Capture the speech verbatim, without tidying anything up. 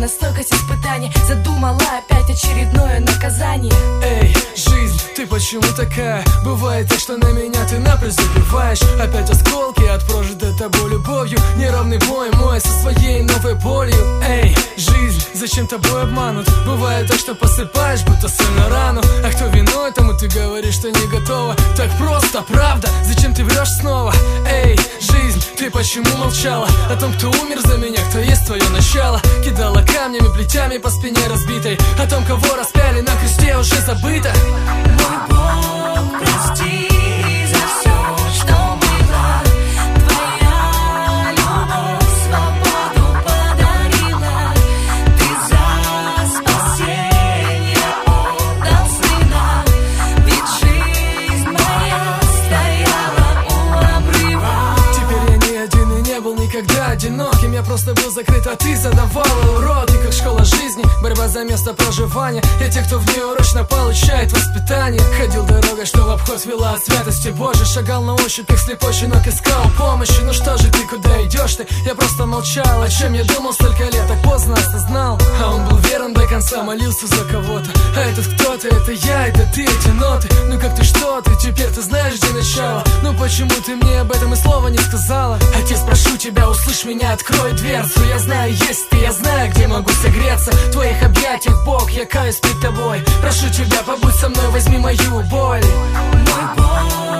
на стойкость испытаний. Задумала опять очередное наказание. Эй, жизнь, ты почему такая? Бывает так, что на меня ты напрочь забиваешь. Опять осколки от прожитой тобой любовью. Неровный бой мой со своей новой болью. Эй, жизнь, зачем тобой обманут? Бывает так, что посыпаешь, будто соль на рану. А кто виной, тому ты говоришь, что не готова. Так просто, правда, зачем ты врешь снова? Эй, жизнь, ты почему молчала? О том, кто умер за меня, кто есть твое начало. Кидала камнями, плетями по спине разбитой. О том, кого распяли на кресте, уже забыто. Мой Бог, прости за все, что было. Твоя любовь свободу подарила. Ты за спасение отдал сына. Ведь жизнь моя стояла у обрыва. Теперь я не один и не был никогда одиноким. Я просто был закрыт, а ты задавала уроки. Как школа жизни, борьба за место проживания. Я те, кто в нее урочно получает воспитание. Ходил дорогой, что в обход вела от святости Божией. Шагал на ощупь, как слепой щенок, искал помощи. Ну что же ты, куда идешь ты? Я просто молчал, о чем я думал столько лет. Так поздно осознал, а он был верен до конца, молился за кого-то. А этот кто-то, это я, это ты, эти ноты. Ну как ты, что ты, теперь ты знаешь, где начало. Ну почему ты мне об этом и слова не сказала? Отец, прошу тебя, услышь меня, открой дверцу. Я знаю, есть ты, я знаю, где могу согреться. В твоих объятиях, Бог, я каюсь перед тобой. Прошу тебя, побудь со мной, возьми мою боль. Мой Бог,